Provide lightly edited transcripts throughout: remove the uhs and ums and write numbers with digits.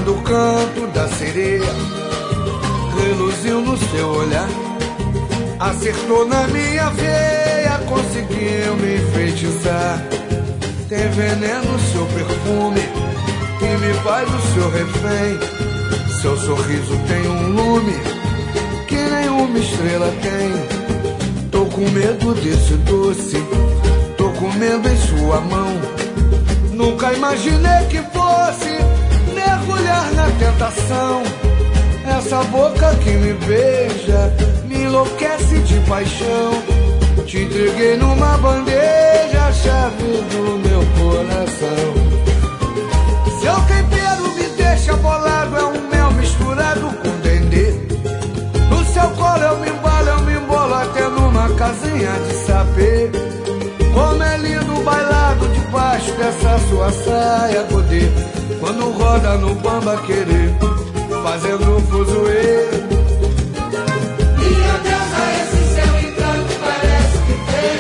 quando o canto da sereia reluziu no seu olhar, acertou na minha veia, conseguiu me enfeitiçar. Tem veneno no seu perfume que me faz o seu refém. Seu sorriso tem um lume que nenhuma estrela tem. Tô com medo desse doce, tô comendo em sua mão. Nunca imaginei que fosse mergulhar na tentação. Essa boca que me beija me enlouquece de paixão. Te entreguei numa bandeja a chave do meu coração. Seu tempero me deixa bolado, é um mel misturado com dendê. No seu colo eu me embolo até numa casinha de sapê. Como é lindo o bailado debaixo dessa sua saia godê, quando roda no bamba querer, fazendo fuzuê. Minha deusa, esse seu encanto parece que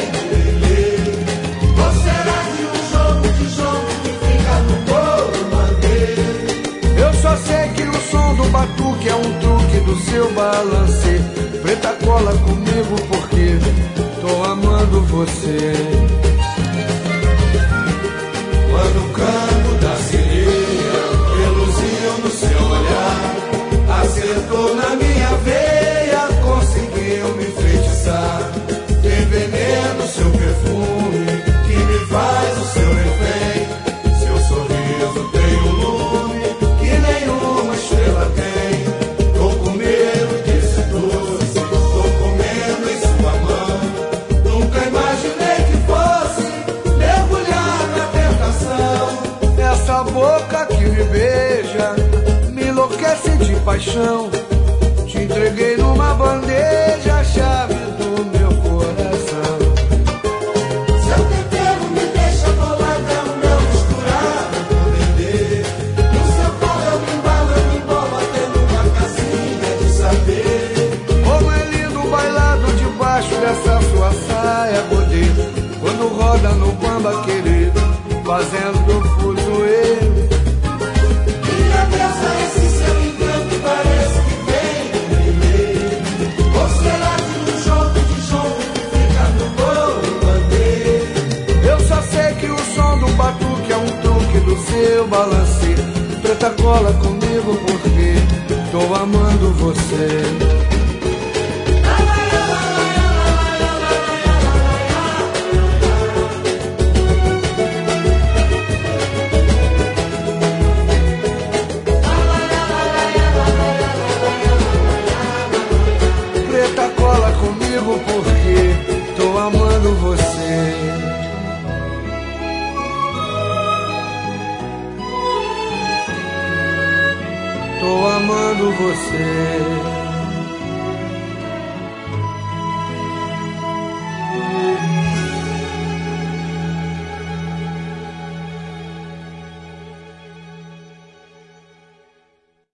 tem. Ou será que um jogo que fica no bolo manter? Eu só sei que o som do batuque é um truque do seu balancê. Preta, cola comigo porque tô amando você. Quando o canto da sereia reluziu no seu olhar, acertou na minha veia, conseguiu me enfeitiçar. Tem veneno no seu perfume que me faz o seu refém. Seu sorriso tem um lume que nenhuma estrela tem. Tô com medo desse doce, tô comendo em sua mão. Nunca imaginei que fosse mergulhar na tentação. Essa boca que me beija me enlouquece de paixão. Te entreguei numa bandeja a chave do meu coração. Seu tempero me deixa bolado, é um mel misturado com dendê. No seu colo eu me embolo até numa casinha de saber. Como é lindo o bailado debaixo dessa sua saia godê, quando roda no bamba querer, fazendo fuzuê. Minha deusa, esse seu encanto parece que vem. Ou será que no jogo que fica no bolo manter? Eu só sei que o som do batuque é um truque do seu balancê. Preta, cola comigo porque tô amando você. Preta, cola comigo porque tô amando você. Tô amando você.